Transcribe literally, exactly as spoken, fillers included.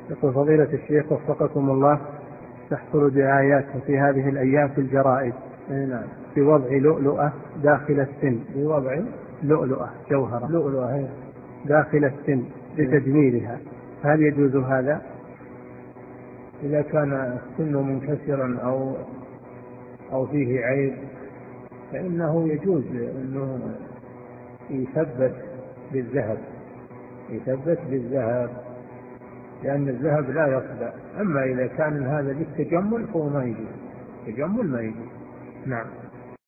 يقول فضيلة الشيخ وفقكم الله، تحصل دعايات في هذه الأيام في الجرائد نعم بوضع لؤلؤة داخل السن، بوضع لؤلؤة جوهرة لؤلؤة داخل السن لتجميلها، هل يجوز هذا؟ إذا كان السن منكسرا أو أو فيه عيب فإنه يجوز أنه يثبت بالذهب، يثبت بالذهب، لأن الذهب لا يصدأ. أما إذا كان هذا للتجمل فهو ما يجوز، التجمل ما يجوز. نعم.